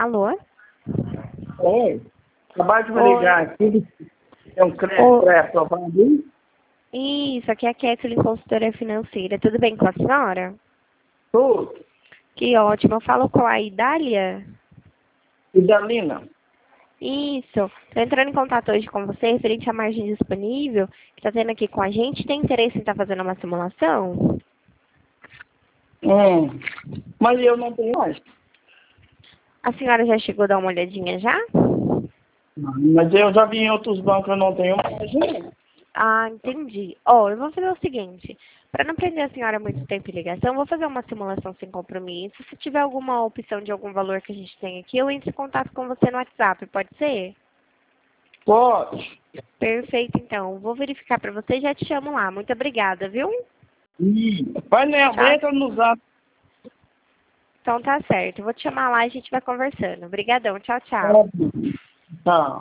Alô? Oi. Acabei de me Oi. ligar aqui. É um crédito pré-aprovado aí? Isso, aqui é a Kathleen, consultora financeira. Tudo bem com a senhora? Tudo. Que ótimo. Eu falo com a Idália? E Dalina? Isso. Estou entrando em contato hoje com você referente à margem disponível que está tendo aqui com a gente. Tem interesse em estar fazendo uma simulação? Mas eu não tenho mais. A senhora já chegou a dar uma olhadinha já? Mas eu já vi em outros bancos, eu não tenho mais. Ah, entendi. Ó, eu vou fazer o seguinte. Para não prender a senhora muito tempo em ligação, eu vou fazer uma simulação sem compromisso. Se tiver alguma opção de algum valor que a gente tem aqui, eu entro em contato com você no WhatsApp, pode ser? Pode. Perfeito, então. Vou verificar para você e já te chamo lá. Muito obrigada, viu? Painel, Tchau. entra no zap. Então tá certo. Eu vou te chamar lá e a gente vai conversando. Obrigadão. Tchau, tchau. Tá.